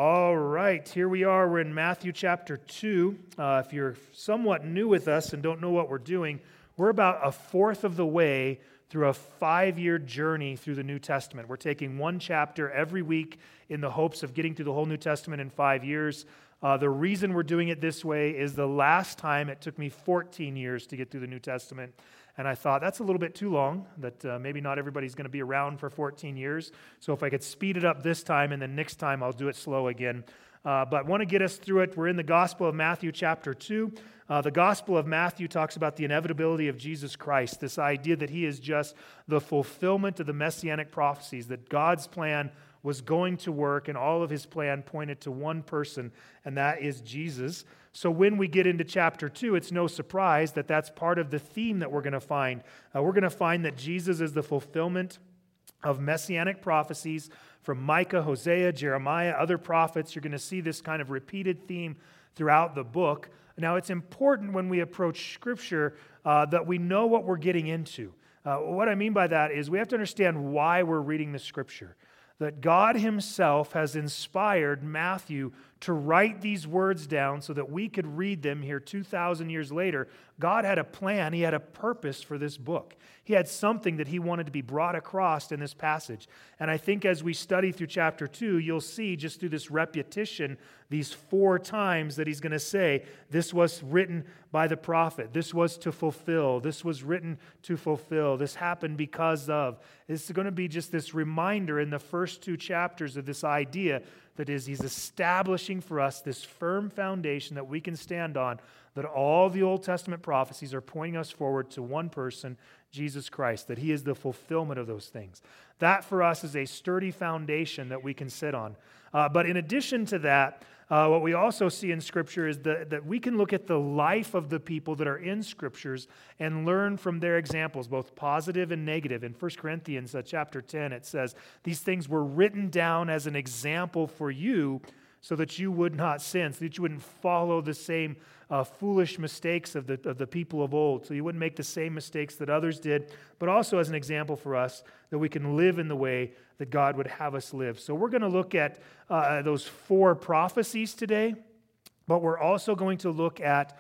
All right, here we are. We're in Matthew chapter 2. If you're somewhat new with us and don't know what we're doing, we're about a fourth of the way through a 5-year journey through the New Testament. We're taking one chapter every week in the hopes of getting through the whole New Testament in 5 years. The reason we're doing it this way is the last time it took me 14 years to get through the New Testament. And I thought, that's a little bit too long, that maybe not everybody's going to be around for 14 years. So if I could speed it up this time, and then next time I'll do it slow again. But I want to get us through it. We're in the Gospel of Matthew chapter 2. The Gospel of Matthew talks about the inevitability of Jesus Christ, this idea that he is just the fulfillment of the messianic prophecies, that God's plan was going to work, and all of his plan pointed to one person, and that is Jesus. So when we get into chapter 2, it's no surprise that that's part of the theme that we're going to find. We're going to find that Jesus is the fulfillment of messianic prophecies from Micah, Hosea, Jeremiah, other prophets. You're going to see this kind of repeated theme throughout the book. Now, it's important when we approach Scripture that we know what we're getting into. What I mean by that is we have to understand why we're reading the Scripture. That God himself has inspired Matthew to write these words down so that we could read them here 2,000 years later. God had a plan, he had a purpose for this book. He had something that he wanted to be brought across in this passage. And I think as we study through chapter 2, you'll see just through this repetition, these 4 times that he's going to say, this was written by the prophet, this was to fulfill, this was written to fulfill, this happened because of. It's going to be just this reminder in the first 2 chapters of this idea that is, he's establishing for us this firm foundation that we can stand on, that all the Old Testament prophecies are pointing us forward to one person, Jesus Christ, that he is the fulfillment of those things. That for us is a sturdy foundation that we can sit on. But in addition to that, what we also see in Scripture is that we can look at the life of the people that are in Scriptures and learn from their examples, both positive and negative. In 1 Corinthians chapter 10, it says, these things were written down as an example for you so that you would not sin, so that you wouldn't follow the same foolish mistakes of the people of old, so you wouldn't make the same mistakes that others did, but also as an example for us that we can live in the way that God would have us live. So we're going to look at those 4 prophecies today, but we're also going to look at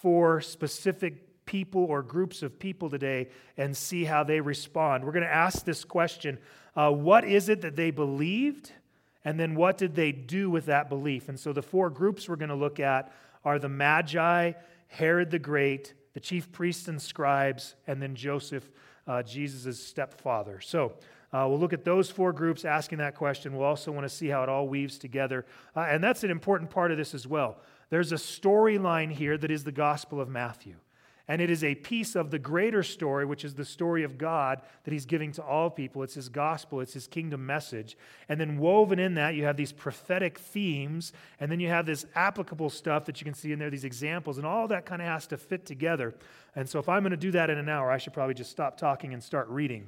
4 specific people or groups of people today and see how they respond. We're going to ask this question, what is it that they believed? And then what did they do with that belief? And so the 4 groups we're going to look at are the Magi, Herod the Great, the chief priests and scribes, and then Joseph, Jesus' stepfather. So we'll look at those 4 groups asking that question. We'll also want to see how it all weaves together. And that's an important part of this as well. There's a storyline here that is the Gospel of Matthew. And it is a piece of the greater story, which is the story of God that he's giving to all people. It's his gospel, it's his kingdom message. And then woven in that, you have these prophetic themes, and then you have this applicable stuff that you can see in there, these examples, and all that kind of has to fit together. And so if I'm going to do that in an hour, I should probably just stop talking and start reading.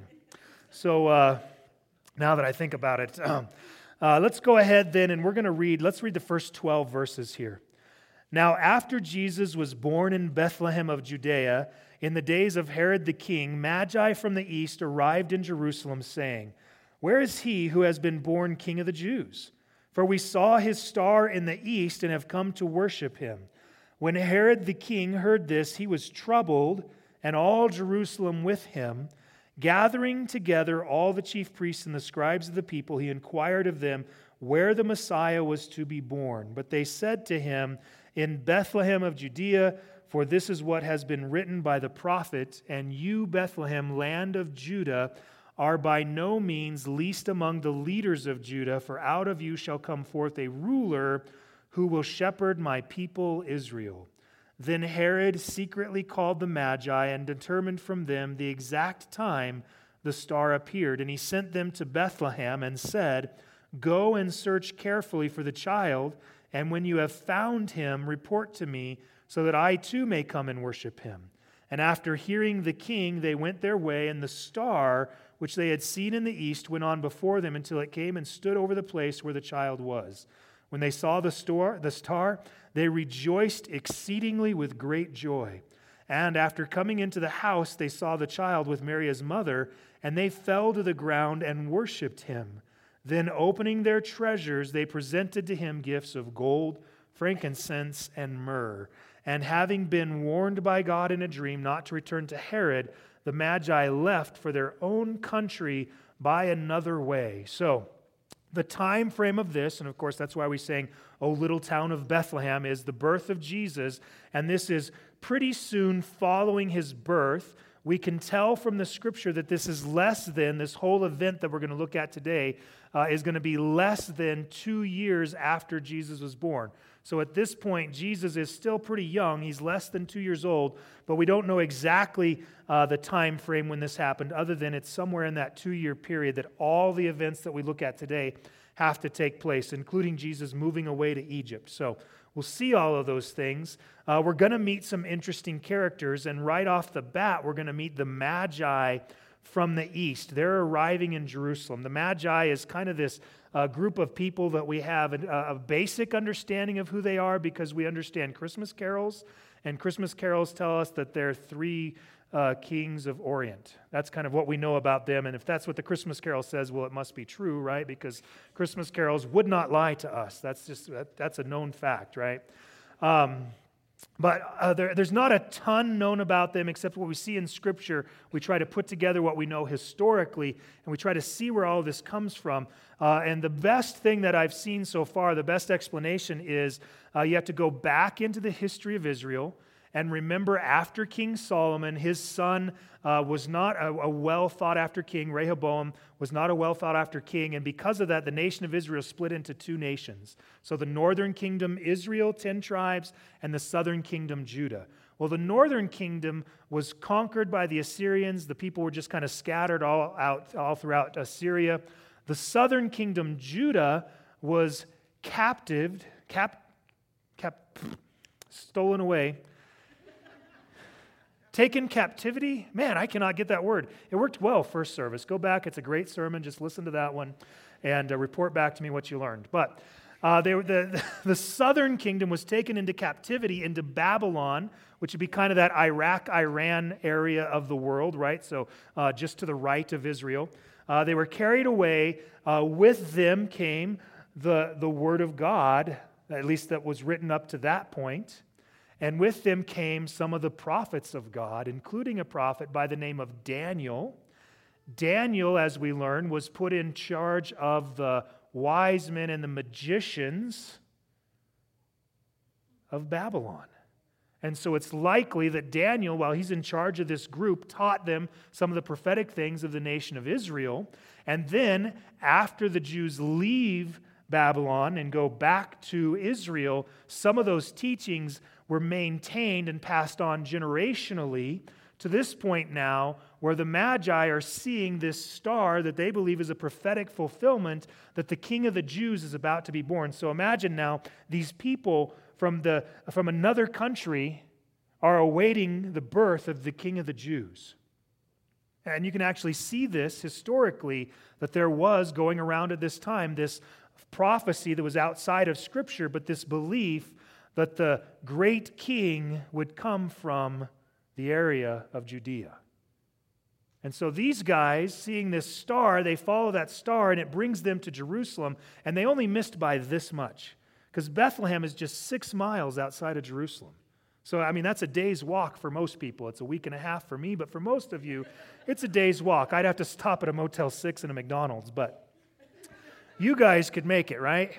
So now that I think about it, let's go ahead then, and we're going to let's read the first 12 verses here. Now, after Jesus was born in Bethlehem of Judea, in the days of Herod the king, Magi from the east arrived in Jerusalem, saying, "Where is he who has been born King of the Jews? For we saw his star in the east and have come to worship him." When Herod the king heard this, he was troubled, and all Jerusalem with him. Gathering together all the chief priests and the scribes of the people, he inquired of them where the Messiah was to be born. But they said to him, "In Bethlehem of Judea, for this is what has been written by the prophet, and you, Bethlehem, land of Judah, are by no means least among the leaders of Judah, for out of you shall come forth a ruler who will shepherd my people Israel." Then Herod secretly called the Magi and determined from them the exact time the star appeared. And he sent them to Bethlehem and said, "Go and search carefully for the child, and when you have found him, report to me, so that I too may come and worship him." And after hearing the king, they went their way, and the star, which they had seen in the east, went on before them until it came and stood over the place where the child was. When they saw the star, they rejoiced exceedingly with great joy. And after coming into the house, they saw the child with Mary his mother, and they fell to the ground and worshipped him. Then opening their treasures, they presented to him gifts of gold, frankincense, and myrrh. And having been warned by God in a dream not to return to Herod, the Magi left for their own country by another way. So, the time frame of this, and of course that's why we sang, O little town of Bethlehem, is the birth of Jesus, and this is pretty soon following his birth. We can tell from the scripture that this is less than, this whole event that we're going to look at today is going to be less than 2 years after Jesus was born. So at this point, Jesus is still pretty young. He's less than 2 years old, but we don't know exactly the time frame when this happened, other than it's somewhere in that 2-year period that all the events that we look at today have to take place, including Jesus moving away to Egypt. So we'll see all of those things. We're going to meet some interesting characters, and right off the bat, we're going to meet the Magi from the east. They're arriving in Jerusalem. The Magi is kind of this group of people that we have a basic understanding of who they are because we understand Christmas carols, and Christmas carols tell us that they're 3 kings of Orient. That's kind of what we know about them, and if that's what the Christmas carol says, well, it must be true, right? Because Christmas carols would not lie to us. That's a known fact, right? But there's not a ton known about them except what we see in Scripture. We try to put together what we know historically, and we try to see where all this comes from. And the best thing that I've seen so far, the best explanation is you have to go back into the history of Israel and remember after King Solomon, his son was not a well-thought-after king. Rehoboam was not a well-thought-after king, and because of that, the nation of Israel split into 2 nations. So the northern kingdom, Israel, 10 tribes, and the southern kingdom, Judah. Well, the northern kingdom was conquered by the Assyrians. The people were just kind of scattered all throughout Assyria. The southern kingdom, Judah, was stolen away. Taken captivity? Man, I cannot get that word. It worked well first service. Go back. It's a great sermon. Just listen to that one and report back to me what you learned. But the southern kingdom was taken into captivity into Babylon, which would be kind of that Iraq-Iran area of the world, right? So just to the right of Israel. They were carried away. With them came the Word of God, at least that was written up to that point. And with them came some of the prophets of God, including a prophet by the name of Daniel. Daniel, as we learn, was put in charge of the wise men and the magicians of Babylon. And so it's likely that Daniel, while he's in charge of this group, taught them some of the prophetic things of the nation of Israel. And then, after the Jews leave Babylon and go back to Israel, some of those teachings were maintained and passed on generationally to this point now where the Magi are seeing this star that they believe is a prophetic fulfillment that the King of the Jews is about to be born. So imagine now these people from another country are awaiting the birth of the King of the Jews. And you can actually see this historically, that there was going around at this time this prophecy that was outside of Scripture, but this belief that the great king would come from the area of Judea. And so these guys, seeing this star, they follow that star and it brings them to Jerusalem, and they only missed by this much, because Bethlehem is just 6 miles outside of Jerusalem. So, I mean, that's a day's walk for most people. It's a week and a half for me, but for most of you, it's a day's walk. I'd have to stop at a Motel 6 and a McDonald's, but you guys could make it, right?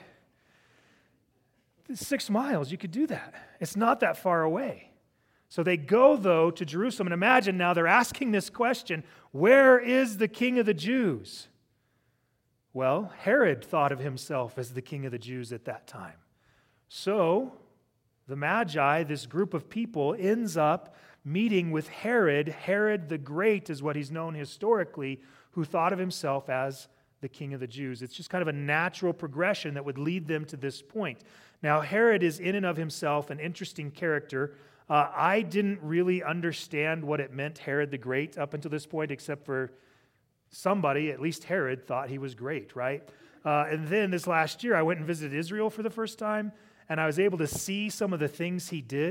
6 miles, you could do that. It's not that far away. So they go, though, to Jerusalem, and imagine now they're asking this question, where is the King of the Jews? Well, Herod thought of himself as the King of the Jews at that time. So the Magi, this group of people, ends up meeting with Herod. Herod the Great is what he's known historically, who thought of himself as the King of the Jews. It's just kind of a natural progression that would lead them to this point. Now, Herod is in and of himself an interesting character. I didn't really understand what it meant, Herod the Great, up until this point, except for somebody, at least Herod, thought he was great, right? And then this last year, I went and visited Israel for the first time, and I was able to see some of the things he did.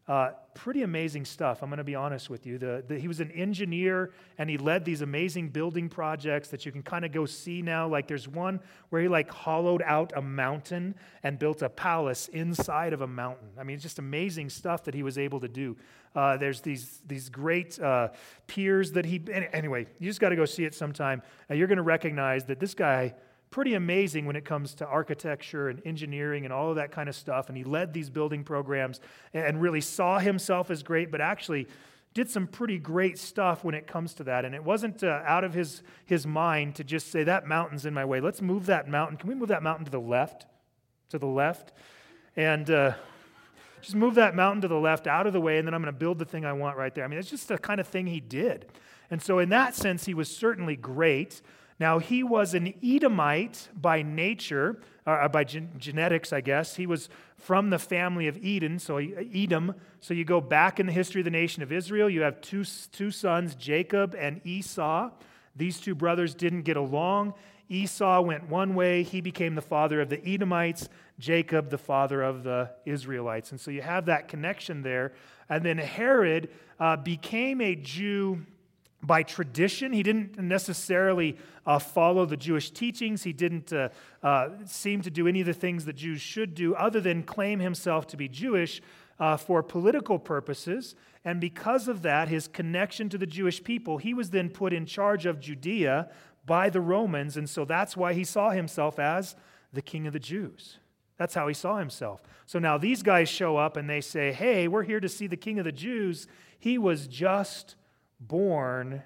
Pretty amazing stuff, I'm going to be honest with you. He was an engineer, and he led these amazing building projects that you can kind of go see now. Like there's one where he hollowed out a mountain and built a palace inside of a mountain. I mean, it's just amazing stuff that he was able to do. There's these great piers that anyway, you just got to go see it sometime. You're going to recognize that this guy, pretty amazing when it comes to architecture and engineering and all of that kind of stuff. And he led these building programs and really saw himself as great, but actually did some pretty great stuff when it comes to that. And it wasn't out of his mind to just say, that mountain's in my way. Let's move that mountain. Can we move that mountain to the left? To the left? And just move that mountain to the left, out of the way, and then I'm going to build the thing I want right there. I mean, it's just the kind of thing he did. And so in that sense, he was certainly great. Now, he was an Edomite by nature, by genetics, I guess. He was from the family of Edom. So you go back in the history of the nation of Israel, you have two sons, Jacob and Esau. These two brothers didn't get along. Esau went one way. He became the father of the Edomites. Jacob, the father of the Israelites. And so you have that connection there. And then Herod became a Jew by tradition. He didn't necessarily follow the Jewish teachings. He didn't seem to do any of the things that Jews should do other than claim himself to be Jewish for political purposes. And because of that, his connection to the Jewish people, he was then put in charge of Judea by the Romans. And so that's why he saw himself as the king of the Jews. That's how he saw himself. So now these guys show up and they say, hey, we're here to see the king of the Jews. He was just born,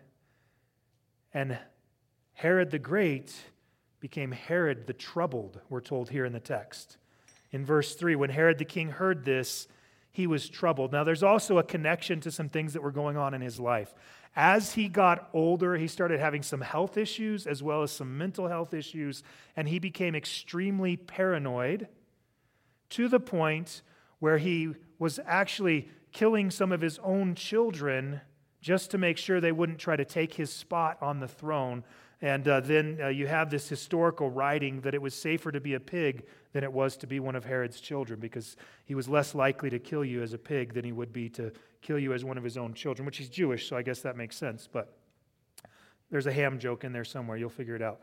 and Herod the Great became Herod the Troubled, we're told here in the text. In verse 3, when Herod the king heard this, he was troubled. Now, there's also a connection to some things that were going on in his life. As he got older, he started having some health issues as well as some mental health issues, and he became extremely paranoid to the point where he was actually killing some of his own children just to make sure they wouldn't try to take his spot on the throne. And then you have this historical writing that it was safer to be a pig than it was to be one of Herod's children, because he was less likely to kill you as a pig than he would be to kill you as one of his own children, which he's Jewish, so I guess that makes sense. But there's a ham joke in there somewhere. You'll figure it out.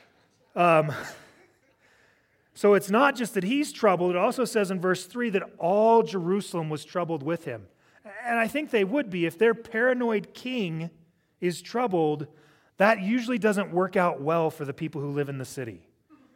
So it's not just that he's troubled. It also says in verse 3 that all Jerusalem was troubled with him. And I think they would be. If their paranoid king is troubled, that usually doesn't work out well for the people who live in the city.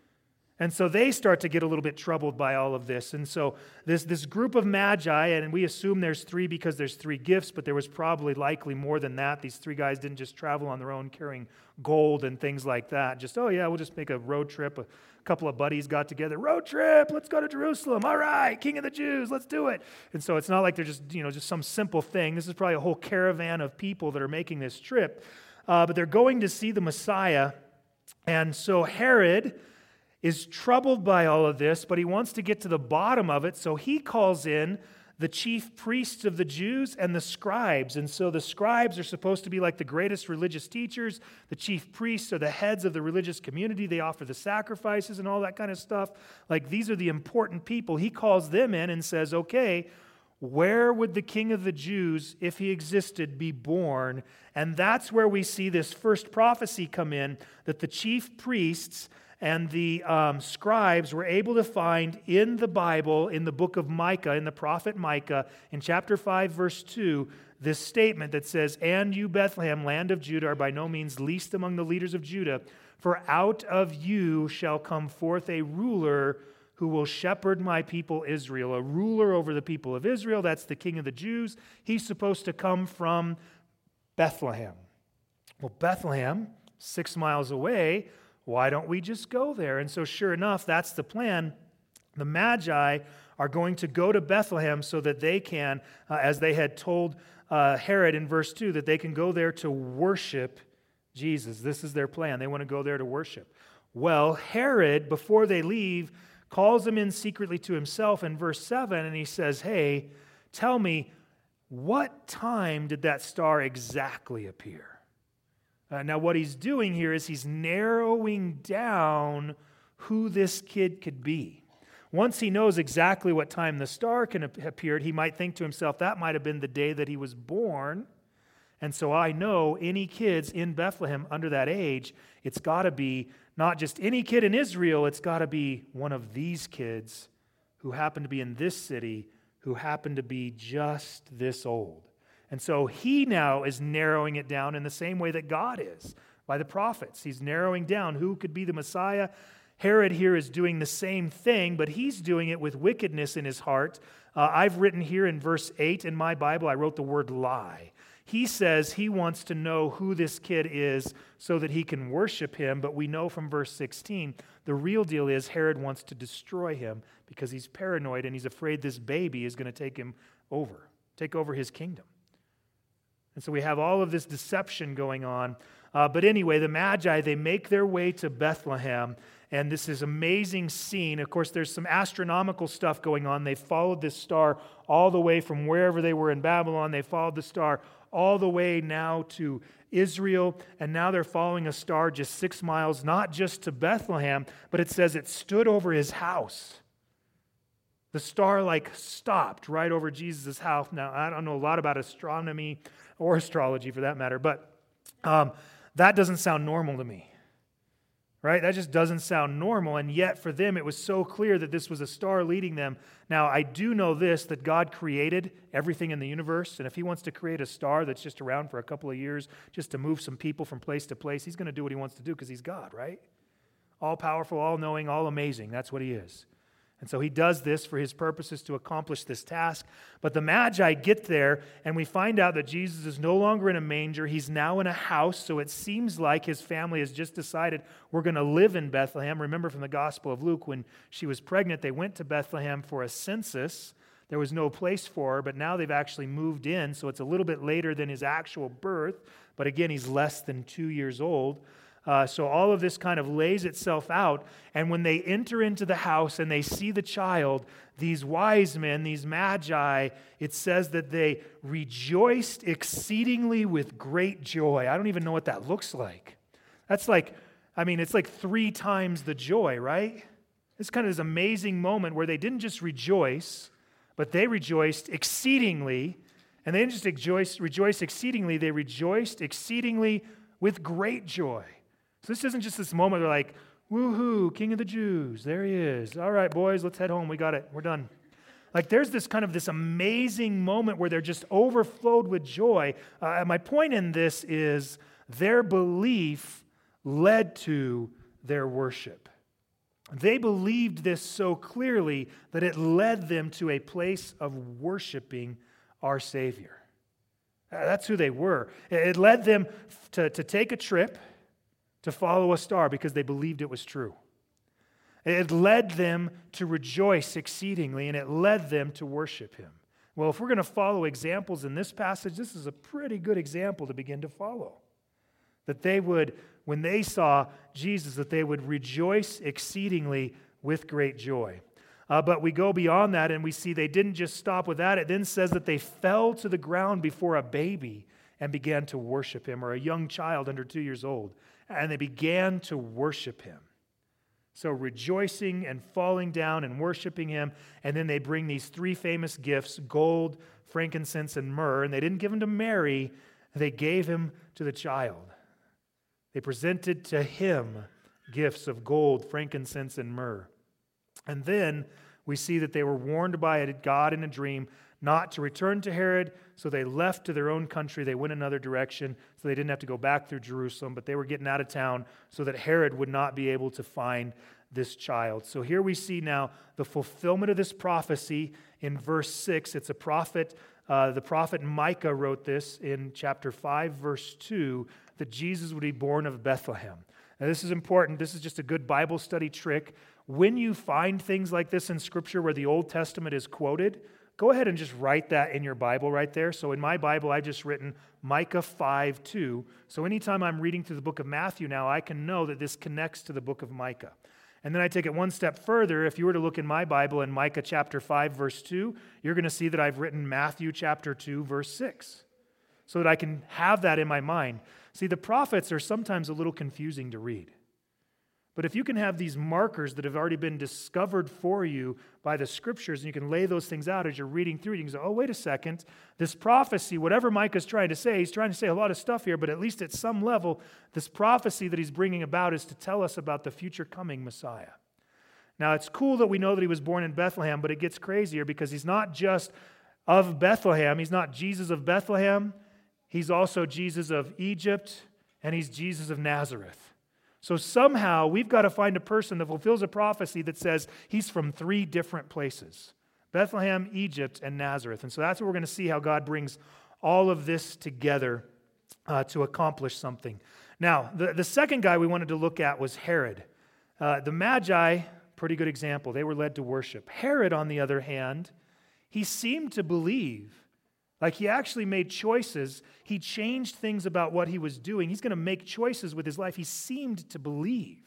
And so they start to get a little bit troubled by all of this. And so this group of magi, and we assume there's three because there's three gifts, but there was probably likely more than that. These three guys didn't just travel on their own carrying gold and things like that. Just, oh yeah, we'll just make a road trip. A couple of buddies got together. Road trip, let's go to Jerusalem. All right, King of the Jews, let's do it. And so it's not like they're just some simple thing. This is probably a whole caravan of people that are making this trip. But they're going to see the Messiah. And so Herod is troubled by all of this, but he wants to get to the bottom of it, so he calls in the chief priests of the Jews and the scribes. And so the scribes are supposed to be like the greatest religious teachers. The chief priests are the heads of the religious community. They offer the sacrifices and all that kind of stuff. Like, these are the important people. He calls them in and says, okay, where would the king of the Jews, if he existed, be born? And that's where we see this first prophecy come in, that the chief priests and the scribes were able to find in the Bible, in the book of Micah, in the prophet Micah, in chapter 5, verse 2, this statement that says, "And you, Bethlehem, land of Judah, are by no means least among the leaders of Judah, for out of you shall come forth a ruler who will shepherd my people Israel." A ruler over the people of Israel, that's the king of the Jews. He's supposed to come from Bethlehem. Well, Bethlehem, 6 miles away. Why don't we just go there? And so sure enough, that's the plan. The Magi are going to go to Bethlehem so that they can, as they had told Herod in verse 2, that they can go there to worship Jesus. This is their plan. They want to go there to worship. Well, Herod, before they leave, calls them in secretly to himself in verse 7, and he says, hey, tell me, what time did that star exactly appear? Now, what he's doing here is he's narrowing down who this kid could be. Once he knows exactly what time the star can appeared, he might think to himself, that might have been the day that he was born. And so I know any kids in Bethlehem under that age, it's got to be not just any kid in Israel, it's got to be one of these kids who happen to be in this city, who happen to be just this old. And so he now is narrowing it down in the same way that God is by the prophets. He's narrowing down who could be the Messiah. Herod here is doing the same thing, but he's doing it with wickedness in his heart. I've written here in verse 8 in my Bible, I wrote the word lie. He says he wants to know who this kid is so that he can worship him, but we know from verse 16, the real deal is Herod wants to destroy him because he's paranoid and he's afraid this baby is going to take over his kingdom. And so we have all of this deception going on. But anyway, the Magi, they make their way to Bethlehem, and this is amazing scene. Of course, there's some astronomical stuff going on. They followed this star all the way from wherever they were in Babylon. They followed the star all the way now to Israel, and now they're following a star just 6 miles, not just to Bethlehem, but it says it stood over his house. The star stopped right over Jesus' house. Now, I don't know a lot about astronomy or astrology for that matter, but that doesn't sound normal to me, right? That just doesn't sound normal, and yet for them it was so clear that this was a star leading them. Now, I do know this, that God created everything in the universe, and if he wants to create a star that's just around for a couple of years just to move some people from place to place, he's going to do what he wants to do because he's God, right? All-powerful, all-knowing, all-amazing. That's what he is. And so he does this for his purposes to accomplish this task. But the Magi get there, and we find out that Jesus is no longer in a manger. He's now in a house, so it seems like his family has just decided we're going to live in Bethlehem. Remember from the Gospel of Luke, when she was pregnant, they went to Bethlehem for a census. There was no place for her, but now they've actually moved in, so it's a little bit later than his actual birth. But again, he's less than 2 years old. So all of this kind of lays itself out. And when they enter into the house and they see the child, these wise men, these magi, it says that they rejoiced exceedingly with great joy. I don't even know what that looks like. It's like 3 times the joy, right? It's kind of this amazing moment where they didn't just rejoice, but they rejoiced exceedingly. And they didn't just rejoice exceedingly, they rejoiced exceedingly with great joy. So this isn't just this moment where like, woohoo, King of the Jews, there he is. All right, boys, let's head home. We got it. We're done. Like there's this amazing moment where they're just overflowed with joy. My point in this is their belief led to their worship. They believed this so clearly that it led them to a place of worshiping our Savior. That's who they were. It led them to take a trip to follow a star because they believed it was true. It led them to rejoice exceedingly, and it led them to worship him. Well, if we're going to follow examples in this passage, this is a pretty good example to begin to follow. That they would, when they saw Jesus, that they would rejoice exceedingly with great joy. But we go beyond that, and we see they didn't just stop with that. It then says that they fell to the ground before a baby and began to worship him, or a young child under 2 years old. And they began to worship him. So rejoicing and falling down and worshiping him. And then they bring these 3 famous gifts, gold, frankincense, and myrrh. And they didn't give them to Mary. They gave him to the child. They presented to him gifts of gold, frankincense, and myrrh. And then we see that they were warned by God in a dream not to return to Herod, so they left to their own country. They went another direction, so they didn't have to go back through Jerusalem, but they were getting out of town so that Herod would not be able to find this child. So here we see now the fulfillment of this prophecy in verse 6. It's a prophet, the prophet Micah wrote this in chapter 5, verse 2, that Jesus would be born of Bethlehem. Now this is important. This is just a good Bible study trick. When you find things like this in Scripture where the Old Testament is quoted, go ahead and just write that in your Bible right there. So in my Bible, I've just written Micah 5:2. So anytime I'm reading through the book of Matthew now, I can know that this connects to the book of Micah. And then I take it one step further. If you were to look in my Bible in Micah chapter 5, verse 2, you're going to see that I've written Matthew chapter 2, verse 6, so that I can have that in my mind. See, the prophets are sometimes a little confusing to read. But if you can have these markers that have already been discovered for you by the Scriptures, and you can lay those things out as you're reading through it, you can say, oh, wait a second, this prophecy, whatever Micah's trying to say, he's trying to say a lot of stuff here, but at least at some level, this prophecy that he's bringing about is to tell us about the future coming Messiah. Now, it's cool that we know that he was born in Bethlehem, but it gets crazier because he's not just of Bethlehem. He's not Jesus of Bethlehem. He's also Jesus of Egypt, and he's Jesus of Nazareth. So somehow we've got to find a person that fulfills a prophecy that says he's from 3 different places: Bethlehem, Egypt, and Nazareth. And so that's what we're going to see, how God brings all of this together to accomplish something. Now, the second guy we wanted to look at was Herod. The Magi, pretty good example. They were led to worship. Herod, on the other hand, he seemed to believe. Like, he actually made choices. He changed things about what he was doing. He's going to make choices with his life. He seemed to believe.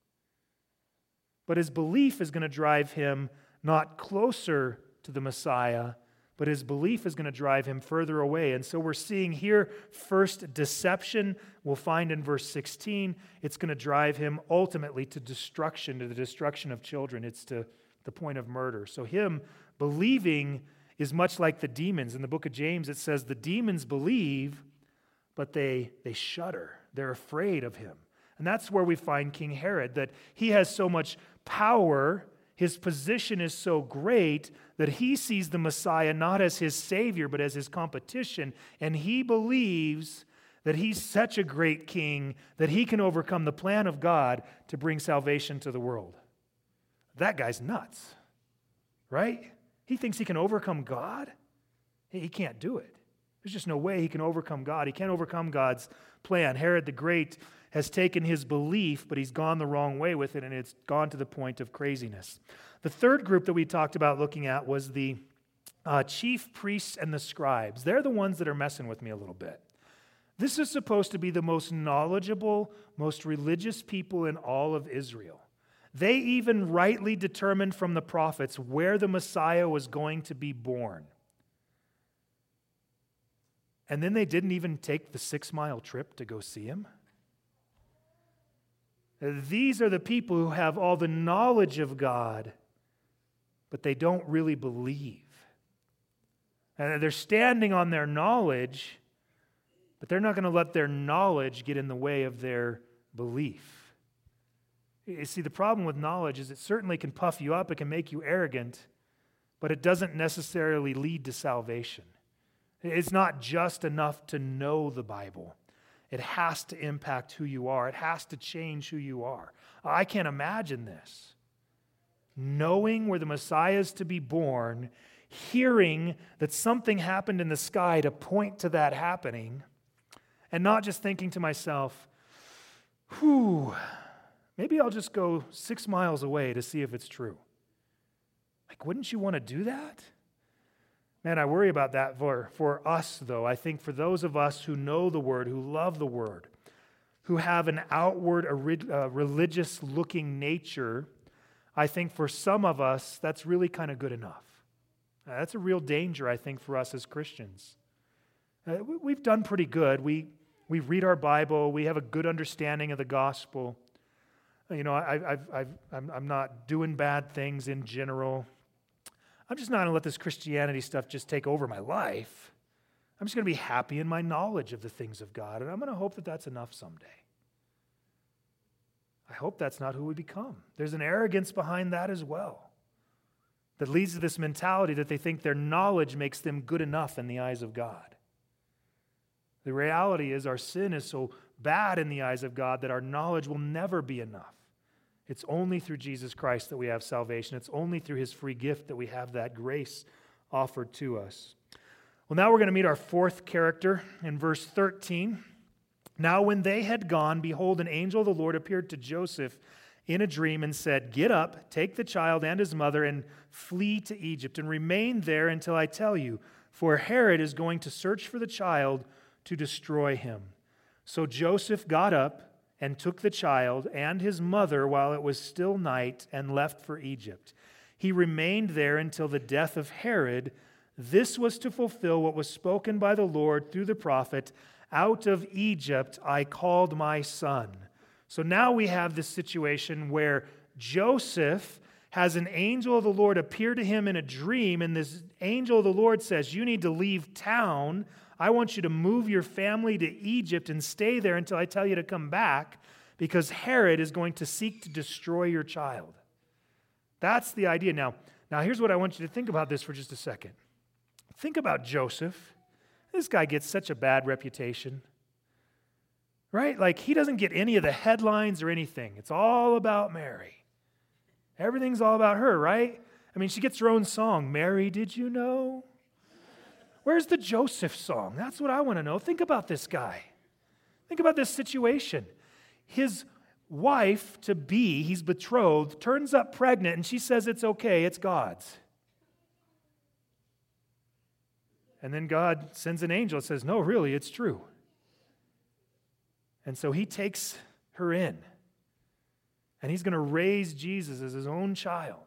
But his belief is going to drive him not closer to the Messiah, but his belief is going to drive him further away. And so we're seeing here first deception. We'll find in verse 16, it's going to drive him ultimately to destruction, to the destruction of children. It's to the point of murder. So him believing is much like the demons. In the book of James, it says the demons believe, but they shudder. They're afraid of him. And that's where we find King Herod, that he has so much power, his position is so great, that he sees the Messiah not as his savior, but as his competition. And he believes that he's such a great king that he can overcome the plan of God to bring salvation to the world. That guy's nuts, right? He thinks he can overcome God? He can't do it. There's just no way he can overcome God. He can't overcome God's plan. Herod the Great has taken his belief, but he's gone the wrong way with it, and it's gone to the point of craziness. The third group that we talked about looking at was the chief priests and the scribes. They're the ones that are messing with me a little bit. This is supposed to be the most knowledgeable, most religious people in all of Israel. They even rightly determined from the prophets where the Messiah was going to be born. And then they didn't even take the 6-mile trip to go see him. These are the people who have all the knowledge of God, but they don't really believe. And they're standing on their knowledge, but they're not going to let their knowledge get in the way of their belief. You see, the problem with knowledge is it certainly can puff you up, it can make you arrogant, but it doesn't necessarily lead to salvation. It's not just enough to know the Bible. It has to impact who you are. It has to change who you are. I can't imagine this. Knowing where the Messiah is to be born, hearing that something happened in the sky to point to that happening, and not just thinking to myself, maybe I'll just go 6 miles away to see if it's true. Like, wouldn't you want to do that? Man, I worry about that for us, though. I think for those of us who know the Word, who love the Word, who have an outward, religious-looking nature, I think for some of us, that's really kind of good enough. That's a real danger, I think, for us as Christians. We've done pretty good. We read our Bible. We have a good understanding of the gospel. You know, I'm not doing bad things in general. I'm just not going to let this Christianity stuff just take over my life. I'm just going to be happy in my knowledge of the things of God, and I'm going to hope that that's enough someday. I hope that's not who we become. There's an arrogance behind that as well that leads to this mentality that they think their knowledge makes them good enough in the eyes of God. The reality is our sin is so bad in the eyes of God that our knowledge will never be enough. It's only through Jesus Christ that we have salvation. It's only through his free gift that we have that grace offered to us. Well, now we're going to meet our fourth character in verse 13. Now when they had gone, behold, an angel of the Lord appeared to Joseph in a dream and said, "Get up, take the child and his mother, and flee to Egypt, and remain there until I tell you, for Herod is going to search for the child to destroy him." So Joseph got up and took the child and his mother while it was still night and left for Egypt. He remained there until the death of Herod. This was to fulfill what was spoken by the Lord through the prophet, "Out of Egypt I called my son." So now we have this situation where Joseph has an angel of the Lord appear to him in a dream, and this angel of the Lord says, you need to leave town. I want you to move your family to Egypt and stay there until I tell you to come back, because Herod is going to seek to destroy your child. That's the idea. Now here's what I want you to think about this for just a second. Think about Joseph. This guy gets such a bad reputation, right? Like, he doesn't get any of the headlines or anything. It's all about Mary. Everything's all about her, right? I mean, she gets her own song, Mary, did you know? Where's the Joseph song? That's what I want to know. Think about this guy. Think about this situation. His wife-to-be, he's betrothed, turns up pregnant, and she says it's okay, it's God's. And then God sends an angel and says, no, really, it's true. And so he takes her in. And he's going to raise Jesus as his own child.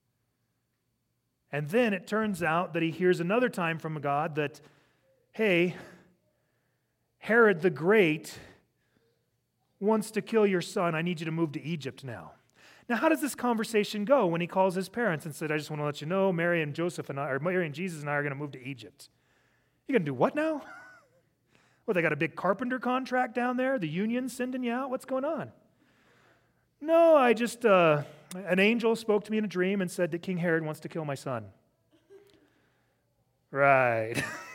And then it turns out that he hears another time from God that, hey, Herod the Great wants to kill your son. I need you to move to Egypt now. Now, how does this conversation go when he calls his parents and said, I just want to let you know, Mary and Jesus and I are going to move to Egypt? You going to do what now? Well, they got a big carpenter contract down there? The union's sending you out? What's going on? No, I just, an angel spoke to me in a dream and said that King Herod wants to kill my son. Right.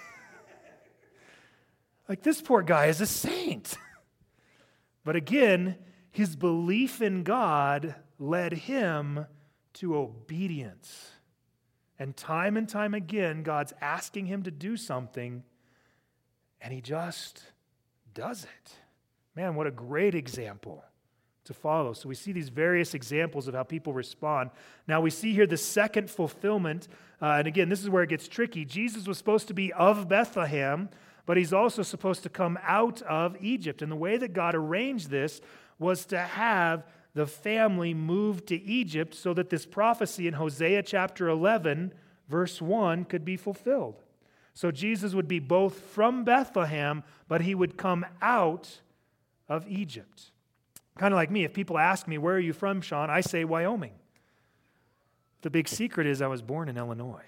Like, this poor guy is a saint. But again, his belief in God led him to obedience. And time again, God's asking him to do something, and he just does it. Man, what a great example to follow. So we see these various examples of how people respond. Now we see here the second fulfillment, and again, this is where it gets tricky. Jesus was supposed to be of Bethlehem, but he's also supposed to come out of Egypt. And the way that God arranged this was to have the family move to Egypt so that this prophecy in Hosea chapter 11, verse 1 could be fulfilled. So Jesus would be both from Bethlehem, but he would come out of Egypt. Kind of like me. If people ask me, where are you from, Sean? I say Wyoming. The big secret is I was born in Illinois.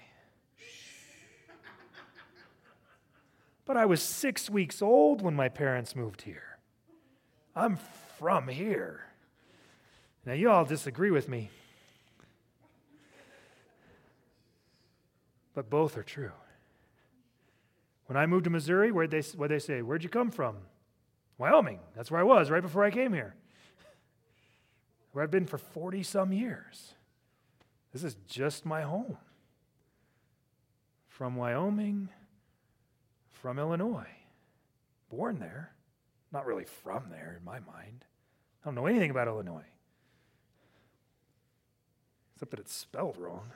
But I was 6 weeks old when my parents moved here. I'm from here. Now, you all disagree with me. But both are true. When I moved to Missouri, what'd they say? Where'd you come from? Wyoming. That's where I was right before I came here. Where I've been for 40-some years. This is just my home. From Wyoming, from Illinois. Born there. Not really from there in my mind. I don't know anything about Illinois. Except that it's spelled wrong.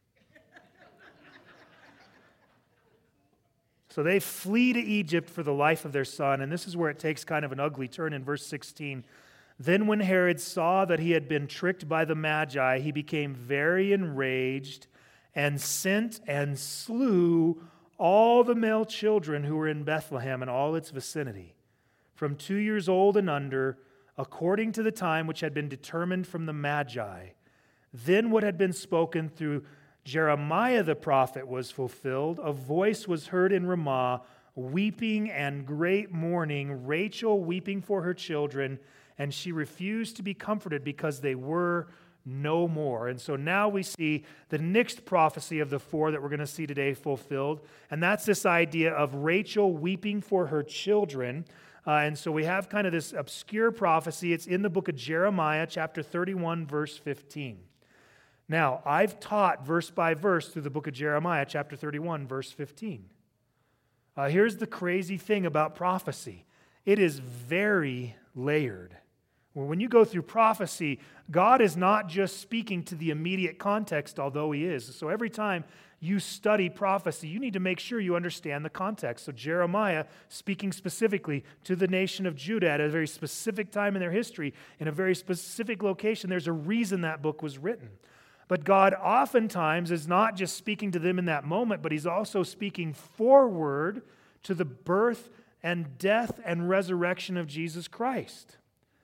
So they flee to Egypt for the life of their son, and this is where it takes kind of an ugly turn in verse 16. Then when Herod saw that he had been tricked by the Magi, he became very enraged and sent and slew all the male children who were in Bethlehem and all its vicinity, from 2 years old and under, according to the time which had been determined from the Magi. Then what had been spoken through Jeremiah the prophet was fulfilled. A voice was heard in Ramah, weeping and great mourning, Rachel weeping for her children, and she refused to be comforted because they were no more. And so now we see the next prophecy of the four that we're going to see today fulfilled, and that's this idea of Rachel weeping for her children. And so we have kind of this obscure prophecy. It's in the book of Jeremiah, chapter 31, verse 15. Now, I've taught verse by verse through the book of Jeremiah, chapter 31, verse 15. Here's the crazy thing about prophecy. It is very layered. When you go through prophecy, God is not just speaking to the immediate context, although he is. So every time you study prophecy, you need to make sure you understand the context. So Jeremiah, speaking specifically to the nation of Judah at a very specific time in their history, in a very specific location, there's a reason that book was written. But God oftentimes is not just speaking to them in that moment, but he's also speaking forward to the birth and death and resurrection of Jesus Christ.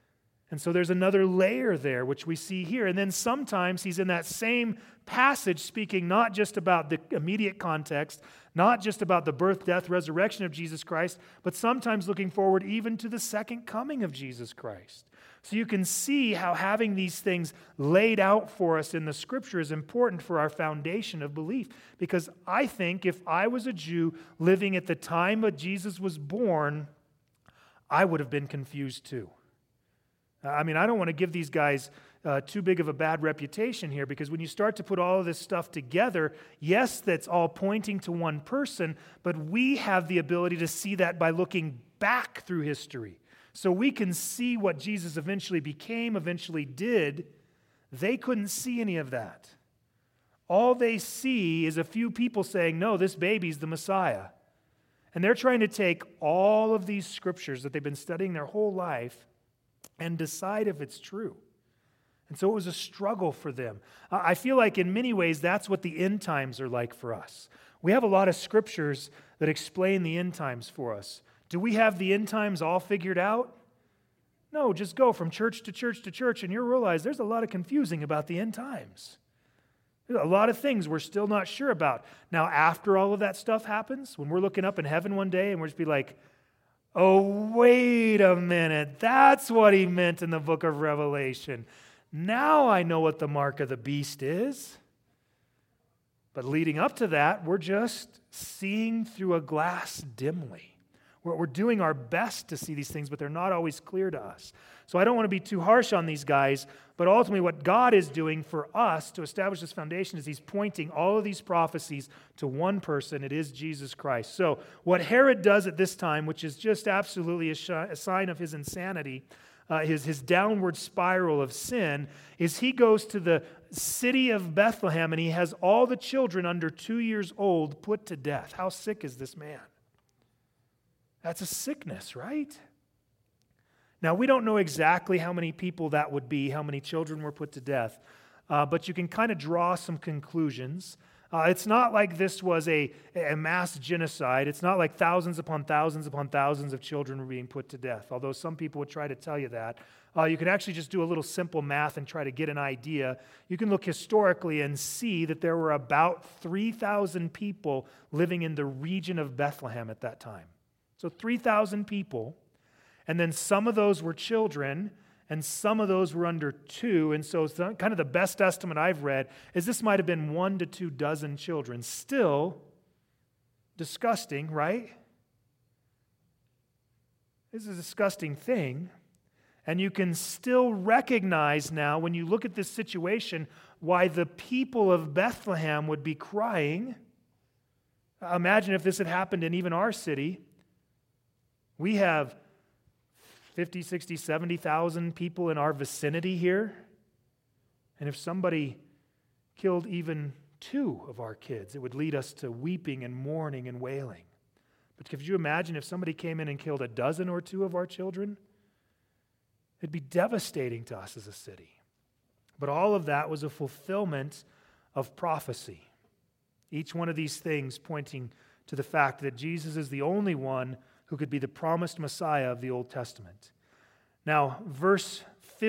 And so there's another layer there, which we see here. And then sometimes he's in that same passage speaking not just about the immediate context, not just about the birth, death, resurrection of Jesus Christ, but sometimes looking forward even to the second coming of Jesus Christ. So you can see how having these things laid out for us in the Scripture is important for our foundation of belief. Because I think if I was a Jew living at the time that Jesus was born, I would have been confused too. I mean, I don't want to give these guys too big of a bad reputation here, because when you start to put all of this stuff together, yes, that's all pointing to one person, but we have the ability to see that by looking back through history. So we can see what Jesus eventually became, eventually did. They couldn't see any of that. All they see is a few people saying, no, this baby's the Messiah. And they're trying to take all of these scriptures that they've been studying their whole life and decide if it's true. And so it was a struggle for them. I feel like in many ways that's what the end times are like for us. We have a lot of scriptures that explain the end times for us. Do we have the end times all figured out? No, just go from church to church to church and you'll realize there's a lot of confusing about the end times. There's a lot of things we're still not sure about. Now, after all of that stuff happens, when we're looking up in heaven one day and we're just be like, oh, wait a minute, that's what he meant in the book of Revelation. Now I know what the mark of the beast is. But leading up to that, we're just seeing through a glass dimly. We're doing our best to see these things, but they're not always clear to us. So I don't want to be too harsh on these guys, but ultimately what God is doing for us to establish this foundation is he's pointing all of these prophecies to one person. It is Jesus Christ. So what Herod does at this time, which is just absolutely a sign of his insanity, his downward spiral of sin, is he goes to the city of Bethlehem and he has all the children under 2 years old put to death. How sick is this man? That's a sickness, right? Now, we don't know exactly how many people that would be, how many children were put to death, but you can kind of draw some conclusions. It's not like this was a mass genocide. It's not like thousands upon thousands upon thousands of children were being put to death, although some people would try to tell you that. You can actually just do a little simple math and try to get an idea. You can look historically and see that there were about 3,000 people living in the region of Bethlehem at that time. So 3,000 people, and then some of those were children, and some of those were under 2, and so kind of the best estimate I've read is this might have been 1 to 2 dozen children. Still disgusting, right? This is a disgusting thing, and you can still recognize now when you look at this situation why the people of Bethlehem would be crying. Imagine if this had happened in even our city. We have 50, 60, 70,000 people in our vicinity here. And if somebody killed even 2 of our kids, it would lead us to weeping and mourning and wailing. But could you imagine if somebody came in and killed 12 or 2 of our children? It'd be devastating to us as a city. But all of that was a fulfillment of prophecy. Each one of these things pointing to the fact that Jesus is the only one who could be the promised Messiah of the Old Testament. Now, verse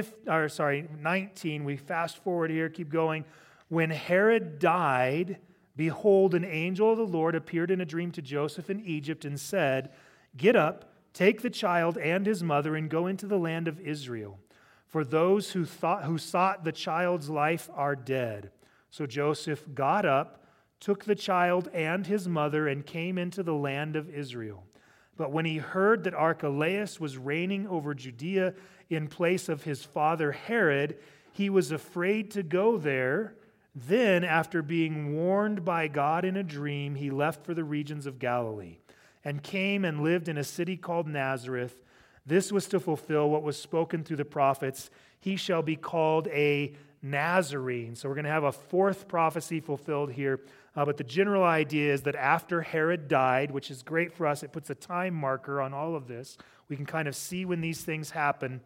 19, we fast forward here, keep going. When Herod died, behold, an angel of the Lord appeared in a dream to Joseph in Egypt and said, "Get up, take the child and his mother, and go into the land of Israel. For those who sought the child's life are dead." So Joseph got up, took the child and his mother, and came into the land of Israel. But when he heard that Archelaus was reigning over Judea in place of his father Herod, he was afraid to go there. Then, after being warned by God in a dream, he left for the regions of Galilee and came and lived in a city called Nazareth. This was to fulfill what was spoken through the prophets. He shall be called a Nazarene. So we're going to have a 4th prophecy fulfilled here. But the general idea is that after Herod died, which is great for us, it puts a time marker on all of this. We can kind of see when these things happen.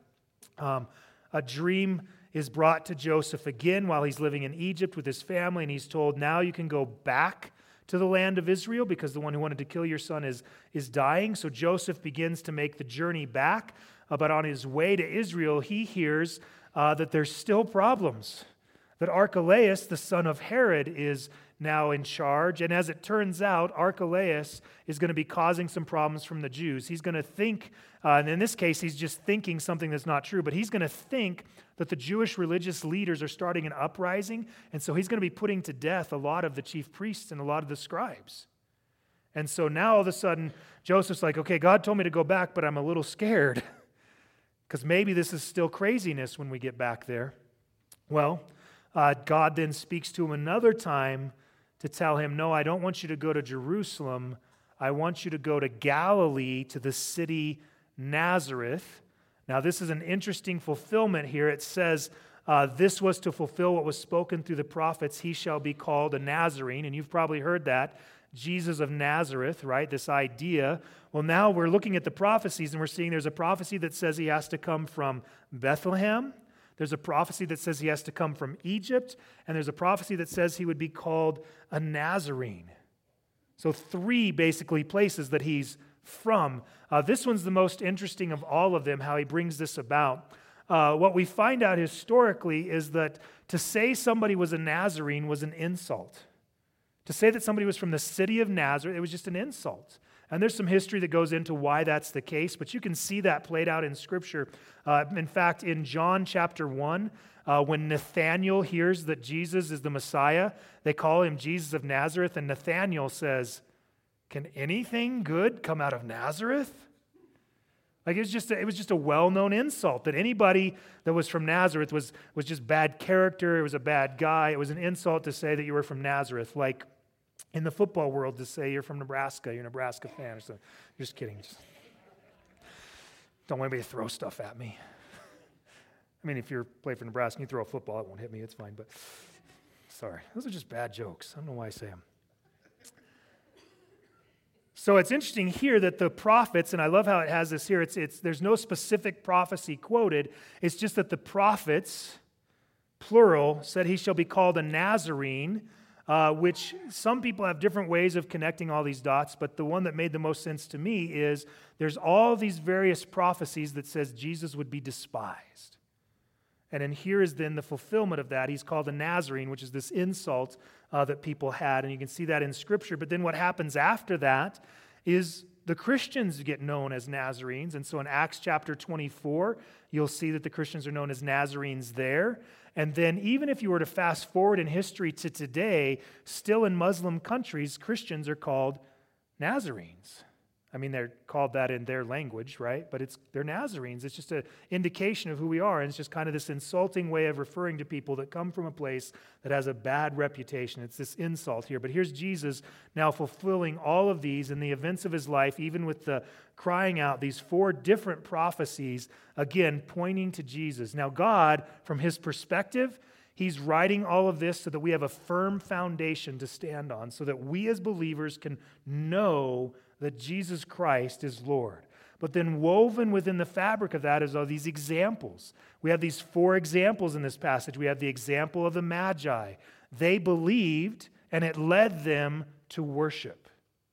A dream is brought to Joseph again while he's living in Egypt with his family, and he's told, now you can go back to the land of Israel because the one who wanted to kill your son is dying. So Joseph begins to make the journey back. but on his way to Israel, he hears that there's still problems, that Archelaus, the son of Herod, is now in charge. And as it turns out, Archelaus is going to be causing some problems from the Jews. He's going to think, and in this case, he's just thinking something that's not true, but he's going to think that the Jewish religious leaders are starting an uprising, and so he's going to be putting to death a lot of the chief priests and a lot of the scribes. And so now all of a sudden, Joseph's like, okay, God told me to go back, but I'm a little scared because maybe this is still craziness when we get back there. Well, God then speaks to him another time to tell him, no, I don't want you to go to Jerusalem. I want you to go to Galilee, to the city Nazareth. Now, this is an interesting fulfillment here. It says, this was to fulfill what was spoken through the prophets. He shall be called a Nazarene. And you've probably heard that. Jesus of Nazareth, right? This idea. Well, now we're looking at the prophecies and we're seeing there's a prophecy that says he has to come from Bethlehem. There's a prophecy that says he has to come from Egypt. And there's a prophecy that says he would be called a Nazarene. So 3 basically places that he's from. This one's the most interesting of all of them, how he brings this about. What we find out historically is that to say somebody was a Nazarene was an insult. To say that somebody was from the city of Nazareth, it was just an insult. And there's some history that goes into why that's the case, but you can see that played out in Scripture. In fact, in John chapter 1, when Nathanael hears that Jesus is the Messiah, they call him Jesus of Nazareth, and Nathanael says, can anything good come out of Nazareth? Like it was just a well-known insult that anybody that was from Nazareth was just bad character, it was a bad guy. It was an insult to say that you were from Nazareth, like in the football world to say you're from Nebraska, you're a Nebraska fan or something. Just kidding. Don't want anybody to throw stuff at me. I mean, if you play for Nebraska and you throw a football, it won't hit me, it's fine, but sorry. Those are just bad jokes. I don't know why I say them. So it's interesting here that the prophets, and I love how it has this here, there's no specific prophecy quoted, it's just that the prophets, plural, said he shall be called a Nazarene, which some people have different ways of connecting all these dots, but the one that made the most sense to me is there's all these various prophecies that says Jesus would be despised. And then here is then the fulfillment of that. He's called a Nazarene, which is this insult that people had, and you can see that in Scripture. But then what happens after that is the Christians get known as Nazarenes. And so in Acts chapter 24, you'll see that the Christians are known as Nazarenes there. And then even if you were to fast forward in history to today, still in Muslim countries, Christians are called Nazarenes. I mean, they're called that in their language, right? But they're Nazarenes. It's just an indication of who we are. And it's just kind of this insulting way of referring to people that come from a place that has a bad reputation. It's this insult here. But here's Jesus now fulfilling all of these in the events of his life, even with the crying out, these 4 different prophecies, again, pointing to Jesus. Now, God, from his perspective, he's writing all of this so that we have a firm foundation to stand on, so that we as believers can know that Jesus Christ is Lord. But then woven within the fabric of that is all these examples. We have these 4 examples in this passage. We have the example of the Magi. They believed, and it led them to worship.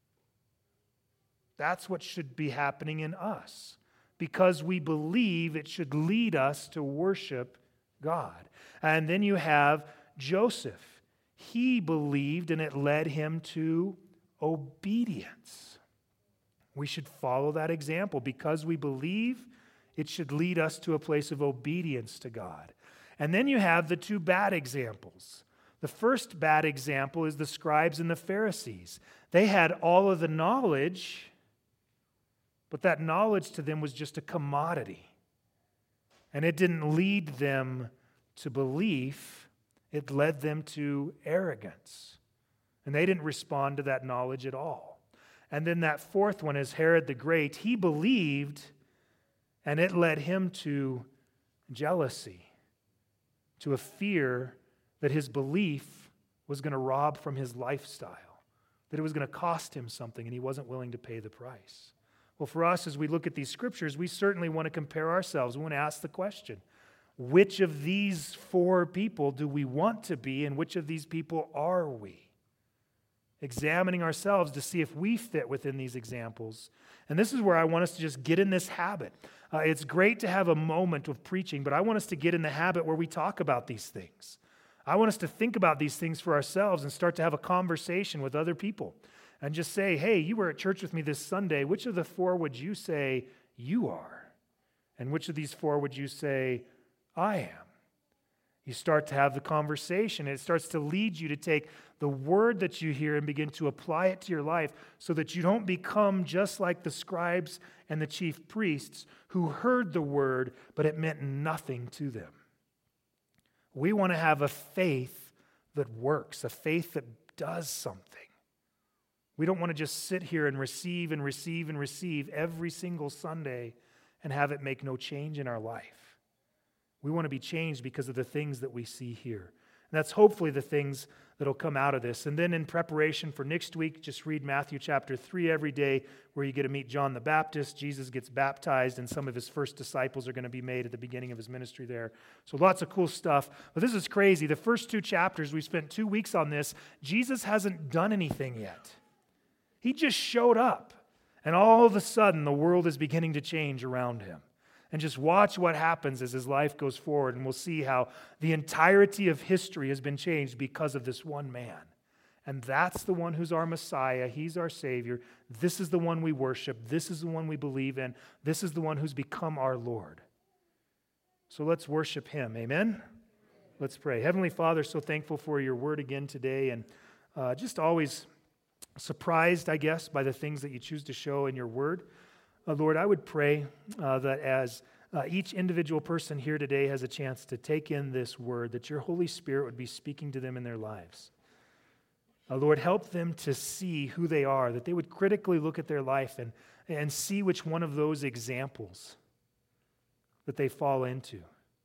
That's what should be happening in us. Because we believe, it should lead us to worship God. And then you have Joseph. He believed, and it led him to obedience. We should follow that example. Because we believe, it should lead us to a place of obedience to God. And then you have the 2 bad examples. The first bad example is the scribes and the Pharisees. They had all of the knowledge, but that knowledge to them was just a commodity. And it didn't lead them to belief. It led them to arrogance. And they didn't respond to that knowledge at all. And then that 4th one is Herod the Great. He believed, and it led him to jealousy, to a fear that his belief was going to rob from his lifestyle, that it was going to cost him something, and he wasn't willing to pay the price. Well, for us, as we look at these scriptures, we certainly want to compare ourselves. We want to ask the question, which of these 4 people do we want to be, and which of these people are we? Examining ourselves to see if we fit within these examples. And this is where I want us to just get in this habit. It's great to have a moment of preaching, but I want us to get in the habit where we talk about these things. I want us to think about these things for ourselves and start to have a conversation with other people and just say, hey, you were at church with me this Sunday. Which of the four would you say you are? And which of these four would you say I am? You start to have the conversation, and it starts to lead you to take the word that you hear and begin to apply it to your life so that you don't become just like the scribes and the chief priests who heard the word, but it meant nothing to them. We want to have a faith that works, a faith that does something. We don't want to just sit here and receive and receive and receive every single Sunday and have it make no change in our life. We want to be changed because of the things that we see here. And that's hopefully the things that will come out of this. And then in preparation for next week, just read Matthew chapter 3 every day, where you get to meet John the Baptist. Jesus gets baptized, and some of his first disciples are going to be made at the beginning of his ministry there. So lots of cool stuff. But this is crazy. The first 2 chapters, we spent 2 weeks on this. Jesus hasn't done anything yet. He just showed up. And all of a sudden, the world is beginning to change around him. And just watch what happens as his life goes forward, and we'll see how the entirety of history has been changed because of this one man. And that's the one who's our Messiah. He's our Savior. This is the one we worship. This is the one we believe in. This is the one who's become our Lord. So let's worship him. Amen? Let's pray. Heavenly Father, so thankful for your word again today, and just always surprised, I guess, by the things that you choose to show in your word. Lord, I would pray that as each individual person here today has a chance to take in this word, that your Holy Spirit would be speaking to them in their lives. Lord, help them to see who they are, that they would critically look at their life and see which one of those examples that they fall into.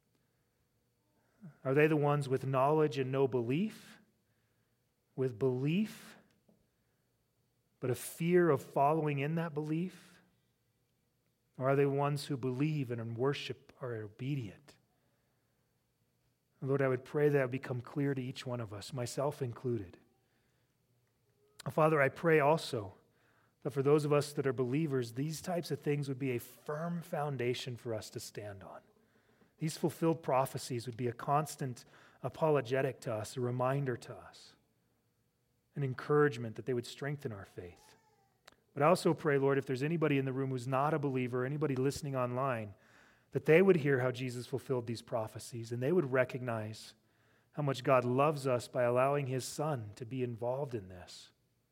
Are they the ones with knowledge and no belief? With belief, but a fear of following in that belief? Or are they ones who believe and in worship are obedient? Lord, I would pray that it would become clear to each one of us, myself included. Father, I pray also that for those of us that are believers, these types of things would be a firm foundation for us to stand on. These fulfilled prophecies would be a constant apologetic to us, a reminder to us, an encouragement that they would strengthen our faith. But I also pray, Lord, if there's anybody in the room who's not a believer, anybody listening online, that they would hear how Jesus fulfilled these prophecies and they would recognize how much God loves us by allowing his Son to be involved in this.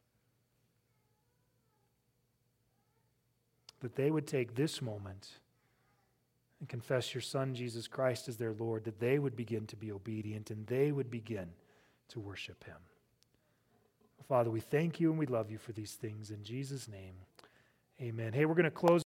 That they would take this moment and confess your Son, Jesus Christ, as their Lord, that they would begin to be obedient and they would begin to worship him. Father, we thank you and we love you for these things. In Jesus' name, amen. Hey, we're going to close.